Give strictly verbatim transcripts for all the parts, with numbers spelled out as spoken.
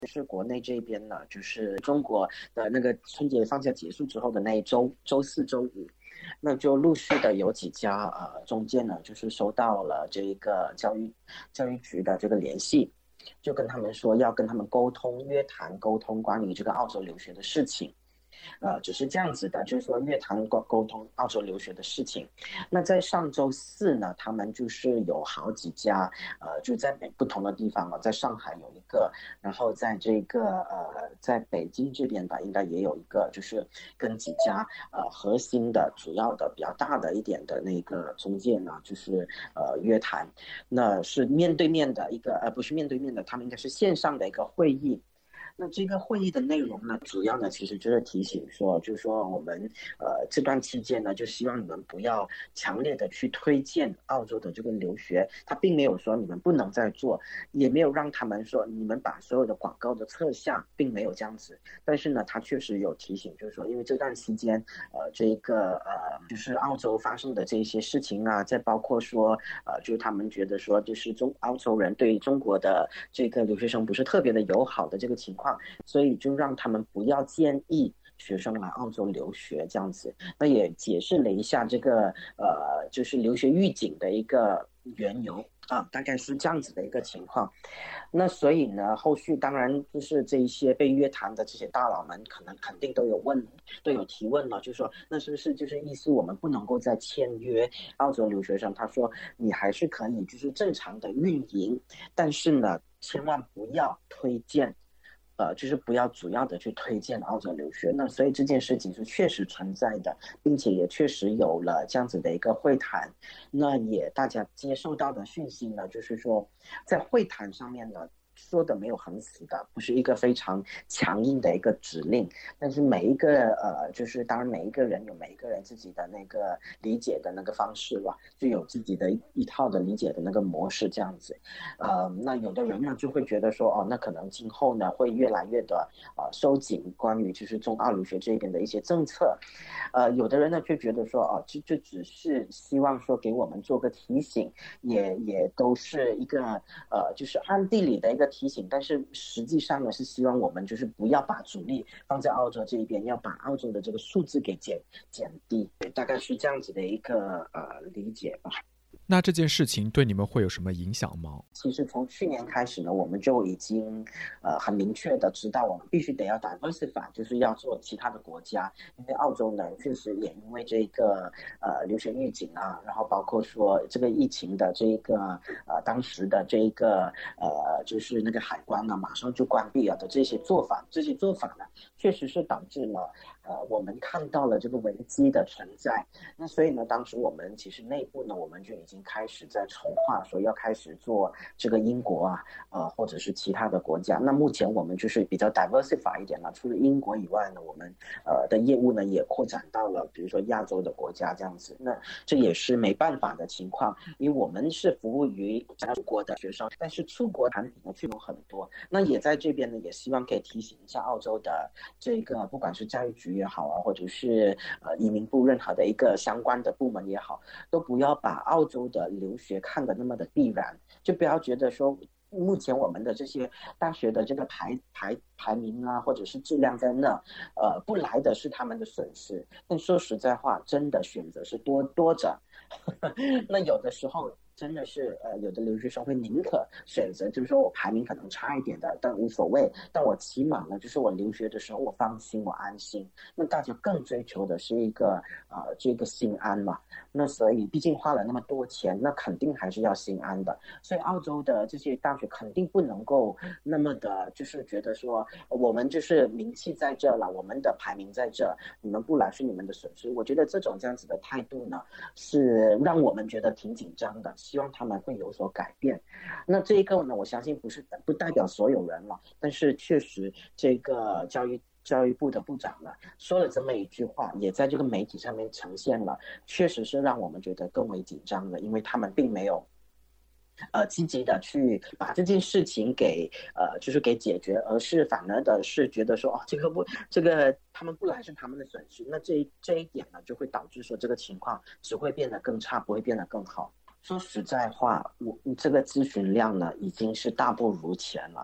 是国内这边呢，就是中国的那个春节放假结束之后的那一周，周四周五，那就陆续的有几家呃中介呢，就是收到了这个教育教育局的这个联系，就跟他们说要跟他们沟通约谈沟通关于这个澳洲留学的事情。呃，只是这样子的，就是说约谈沟沟通澳洲留学的事情。那在上周四呢，他们就是有好几家，呃，就在北不同的地方啊，在上海有一个，然后在这个呃，在北京这边吧，应该也有一个，就是跟几家呃核心的、主要的、比较大的一点的那个中介呢，就是呃约谈，那是面对面的一个，呃，不是面对面的，他们应该是线上的一个会议。那这个会议的内容呢，主要呢其实就是提醒说，就是说我们呃这段期间呢，就希望你们不要强烈的去推荐澳洲的这个留学，他并没有说你们不能再做，也没有让他们说你们把所有的广告的撤下，并没有这样子。但是呢，他确实有提醒，就是说因为这段期间，呃，这个呃就是澳洲发生的这些事情啊，再包括说呃，就是他们觉得说就是中澳洲人对中国的这个留学生不是特别的友好的这个情况。所以就让他们不要建议学生来澳洲留学这样子。那也解释了一下这个呃，就是留学预警的一个缘由啊，大概是这样子的一个情况。那所以呢，后续当然就是这一些被约谈的这些大佬们，可能肯定都有问，都有提问了，就说那是不是就是意思我们不能够再签约澳洲留学生？他说你还是可以就是正常的运营，但是呢，千万不要推荐。呃，就是不要主要的去推荐澳洲留学，那所以这件事情是确实存在的，并且也确实有了这样子的一个会谈。那也大家接受到的讯息呢，就是说在会谈上面呢，说的没有很死的，不是一个非常强硬的一个指令，但是每一个呃，就是当然每一个人有每一个人自己的那个理解的那个方式吧，就有自己的一一套的理解的那个模式这样子。呃，那有的人呢就会觉得说，哦，那可能今后呢会越来越的呃收紧关于就是中澳留学这边的一些政策。呃，有的人呢就觉得说，哦，这这只是希望说给我们做个提醒，也也都是一个呃就是暗地里的一个提醒，但是实际上呢是希望我们就是不要把主力放在澳洲这一边，要把澳洲的这个数字给减减低，大概是这样子的一个呃理解吧。 那这件事情对你们会有什么影响吗？ 其实从去年开始呢，我们就已经呃很明确的知道，我们必须得要 diversify， 就是要做其他的国家，因为澳洲呢确实也因为这个呃流行预警啊，然后包括说这个疫情的这个呃当时的这个呃就是那个海关呢马上就关闭了的这些做法，这些做法呢确实是导致了呃我们看到了这个危机的存在。那所以呢，当时我们其实内部呢，我们就已经开始在筹划，说要开始做这个英国啊，呃，或者是其他的国家。那目前我们就是比较 diversify 一点了，除了英国以外呢，我们呃的业务呢也扩展到了比如说亚洲的国家这样子。那这也是没办法的情况，因为我们是服务于出国的学生，但是出国产品呢却有很多。那也在这边呢，也希望可以提醒一下澳洲的这个不管是教育局也好啊，或者是呃移民部任何的一个相关的部门也好，都不要把澳洲的留学看得那么的必然，就不要觉得说目前我们的这些大学的这个排排排名啊，或者是质量在那，呃，不来的是他们的损失。但说实在话，真的选择是多多着，那有的时候。真的是，呃，有的留学生会宁可选择，就是说我排名可能差一点的，但无所谓，但我起码呢，就是我留学的时候我放心，我安心。那大家更追求的是一个，呃，这个心安嘛。那所以，毕竟花了那么多钱，那肯定还是要心安的。所以，澳洲的这些大学肯定不能够那么的，就是觉得说我们就是名气在这了，我们的排名在这，你们不来是你们的损失。我觉得这种这样子的态度呢，是让我们觉得挺紧张的。希望他们会有所改变。那这一个呢，我相信不是不代表所有人了，但是确实这个教育教育部的部长呢说了这么一句话，也在这个媒体上面呈现了，确实是让我们觉得更为紧张的，因为他们并没有。呃，积极的去把这件事情给呃，就是给解决，而是反而的是觉得说，哦，这个不，这个他们不来是他们的损失，那这一这一点呢，就会导致说这个情况只会变得更差，不会变得更好。说实在话，我这个咨询量呢已经是大不如前了。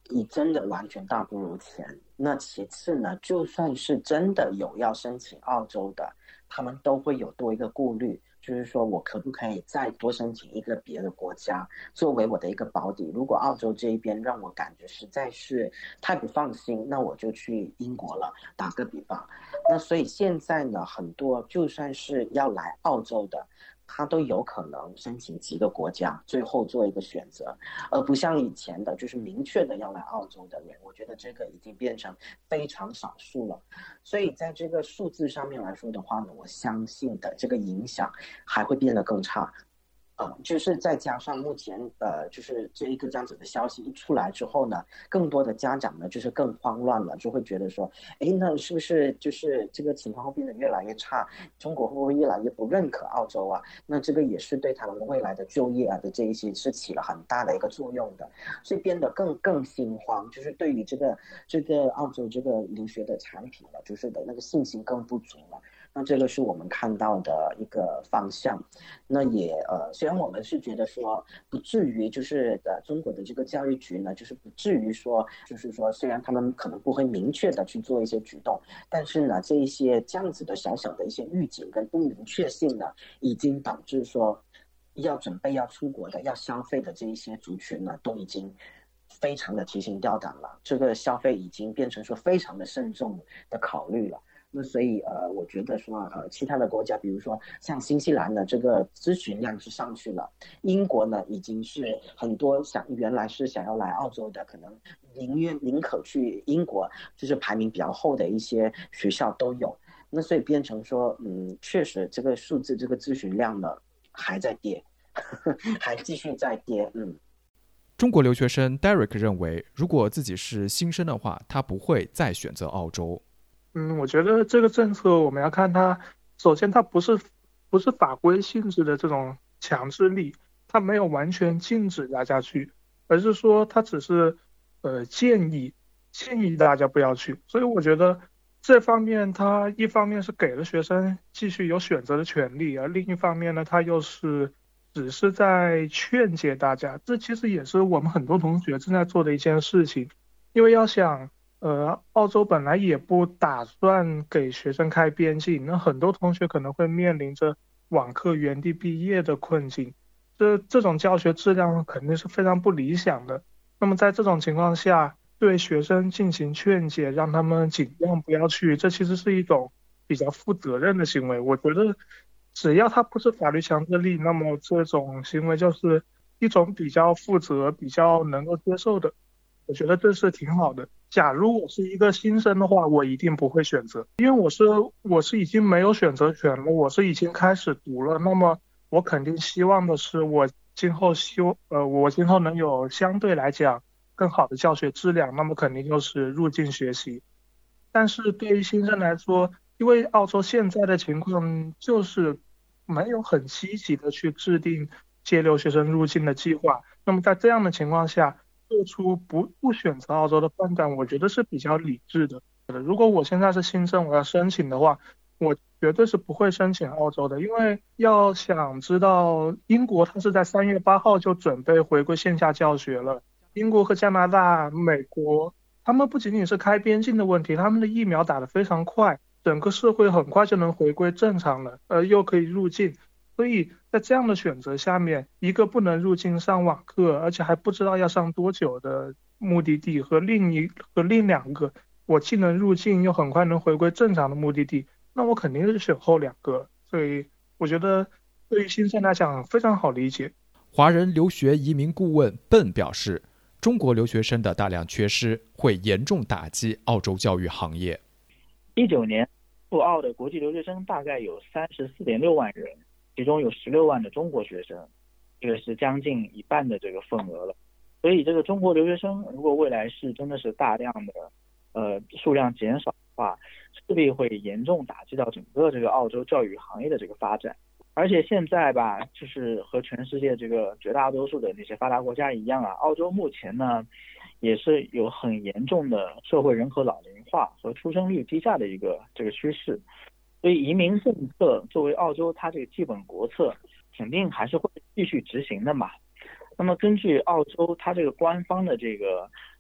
你真的完全大不如前。那其次呢，就算是真的有要申请澳洲的，他们都会有多一个顾虑，就是说我可不可以再多申请一个别的国家作为我的一个保底。如果澳洲这一边让我感觉实在是太不放心，那我就去英国了，打个比方。那所以现在呢，很多就算是要来澳洲的，他都有可能申请几个国家，最后做一个选择，而不像以前的，就是明确的要来澳洲的人，我觉得这个已经变成非常少数了。所以在这个数字上面来说的话呢，我相信的这个影响还会变得更差。呃，就是再加上目前呃，就是这一个这样子的消息一出来之后呢，更多的家长呢就是更慌乱了，就会觉得说，哎，那是不是就是这个情况会变得越来越差？中国会不会越来越不认可澳洲啊？那这个也是对他们未来的就业啊的这一些是起了很大的一个作用的，所以变得更更心慌，就是对于这个这个澳洲这个留学的产品了，就是的那个信心更不足了。那这个是我们看到的一个方向。那也呃，虽然我们是觉得说不至于，就是呃中国的这个教育局呢，就是不至于说，就是说虽然他们可能不会明确的去做一些举动，但是呢，这一些这样子的小小的一些预警跟不明确性呢，已经导致说要准备要出国的、要消费的这一些族群呢，都已经非常的提心吊胆了。这个消费已经变成说非常的慎重的考虑了。那所以呃，我觉得说呃，其他的国家，比如说像新西兰的这个咨询量是上去了，英国呢已经是很多想原来是想要来澳洲的，可能宁愿宁可去英国，就是排名比较后的一些学校都有。那所以变成说，嗯，确实这个数字这个咨询量呢还在跌，呵呵还继续在跌，嗯。 中国留学生 Derek 认为，如果自己是新生的话，他不会再选择澳洲。 嗯，我觉得这个政策我们要看它，首先它不是不是法规性质的这种强制力，它没有完全禁止大家去，而是说它只是呃建议建议大家不要去。所以我觉得这方面它一方面是给了学生继续有选择的权利，而另一方面呢，它又是只是在劝诫大家。这其实也是我们很多同学正在做的一件事情，因为要想。呃，澳洲本来也不打算给学生开边境，那很多同学可能会面临着网课原地毕业的困境，这这种教学质量肯定是非常不理想的。那么在这种情况下，对学生进行劝解，让他们尽量不要去，这其实是一种比较负责任的行为。我觉得只要它不是法律强制力，那么这种行为就是一种比较负责、比较能够接受的。我觉得这是挺好的。假如我是一个新生的话，我一定不会选择，因为我是我是已经没有选择权了，我是已经开始读了。那么我肯定希望的是，我今后希呃我今后能有相对来讲更好的教学质量，那么肯定就是入境学习。但是对于新生来说，因为澳洲现在的情况就是没有很积极的去制定接留学生入境的计划，那么在这样的情况下，做出不不选择澳洲的判断，我觉得是比较理智的。如果我现在是新生，我要申请的话，我绝对是不会申请澳洲的，因为要想知道，英国它是在三月八号就准备回归线下教学了。英国和加拿大、美国，他们不仅仅是开边境的问题，他们的疫苗打得非常快，整个社会很快就能回归正常了，呃，又可以入境。所以在这样的选择下面，一个不能入境上网课，而且还不知道要上多久的目的地，和另一和另两个我既能入境又很快能回归正常的目的地，那我肯定是选后两个。所以我觉得对于新生来讲非常好理解。 华人留学移民顾问笨表示，中国留学生的大量缺失会严重打击澳洲教育行业。 一九年赴澳的国际留学生大概有三十四点六万人，其中有十六万的中国学生，这个是将近一半的这个份额了。所以这个中国留学生如果未来是真的是大量的呃数量减少的话，势必会严重打击到整个这个澳洲教育行业的这个发展。而且现在吧，就是和全世界这个绝大多数的那些发达国家一样啊，澳洲目前呢也是有很严重的社会人口老龄化和出生率低下的一个这个趋势。所以移民政策作为澳洲它这个基本国策，肯定还是会继续执行的嘛。那么根据澳洲它这个官方的这个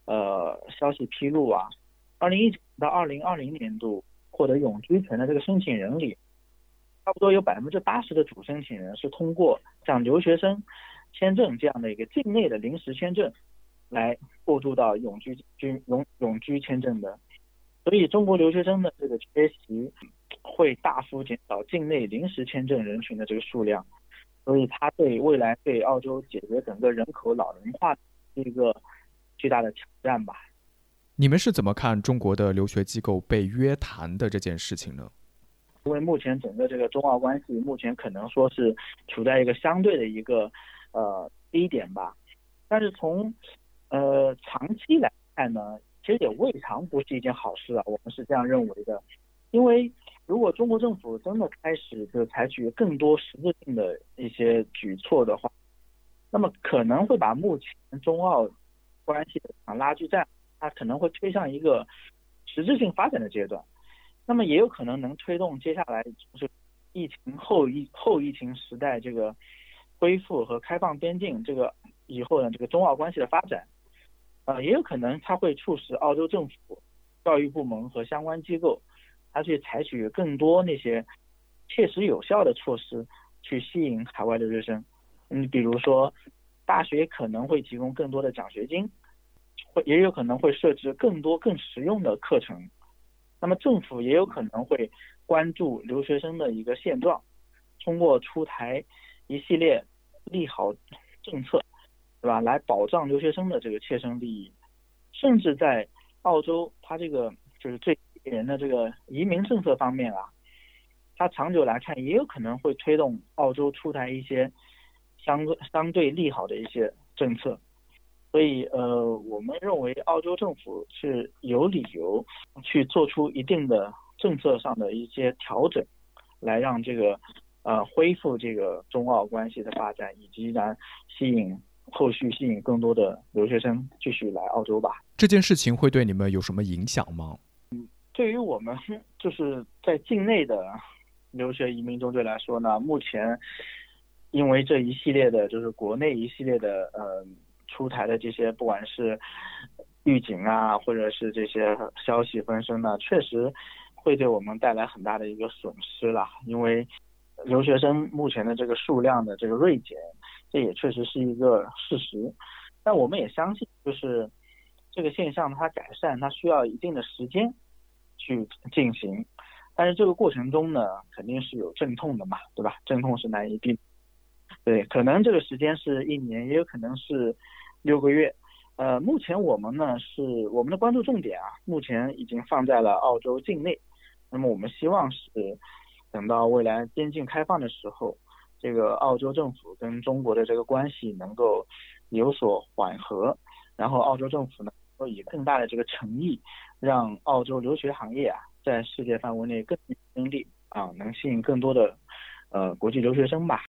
呃消息披露啊，二零一九到二零二零年度获得永居权的这个申请人里，差不多有百分之八十的主申请人是通过像留学生签证这样的一个境内的临时签证来过渡到永居居永永居签证的。所以中国留学生的这个缺席会大幅减少境内临时签证人群的这个数量，所以它对未来对澳洲解决整个人口老龄化是一个巨大的挑战吧。 你们是怎么看中国的留学机构被约谈的这件事情呢？ 因为目前整个这个中澳关系目前可能说是处在一个相对的一个呃低点吧，但是从呃长期来看呢，其实也未尝不是一件好事啊，我们是这样认为的。因为如果中国政府真的开始就采取更多实质性的一些举措的话，那么可能会把目前中澳关系的拉锯战，它可能会推向一个实质性发展的阶段。那么也有可能能推动接下来就是疫情后疫后疫情时代这个恢复和开放边境这个以后呢这个中澳关系的发展，呃，也有可能它会促使澳洲政府、教育部门和相关机构，它去采取更多那些切实有效的措施去吸引海外留学生。嗯，比如说大学可能会提供更多的奖学金，会也有可能会设置更多更实用的课程。那么政府也有可能会关注留学生的一个现状，通过出台一系列利好政策，对吧，来保障留学生的这个切身利益。甚至在澳洲，它这个就是最引人的这个移民政策方面啊，它长久来看也有可能会推动澳洲出台一些相相对利好的一些政策。所以呃，我们认为澳洲政府是有理由去做出一定的政策上的一些调整，来让这个呃恢复这个中澳关系的发展，以及呢吸引后续吸引更多的留学生继续来澳洲吧。 这件事情会对你们有什么影响吗？ 对于我们就是在境内的留学移民中队来说呢，目前因为这一系列的就是国内一系列的呃出台的这些不管是预警啊，或者是这些消息风声呢，确实会对我们带来很大的一个损失啦。因为留学生目前的这个数量的这个锐减，这也确实是一个事实。但我们也相信，就是这个现象它改善，它需要一定的时间去进行。但是这个过程中呢，肯定是有阵痛的嘛，对吧？阵痛是难以避免。对，可能这个时间是一年，也有可能是六个月。呃，目前我们呢是我们的关注重点啊，目前已经放在了澳洲境内。那么我们希望是等到未来边境开放的时候，这个澳洲政府跟中国的这个关系能够有所缓和，然后澳洲政府呢会以更大的这个诚意，让澳洲留学行业啊在世界范围内更有竞争力啊，能吸引更多的呃国际留学生吧。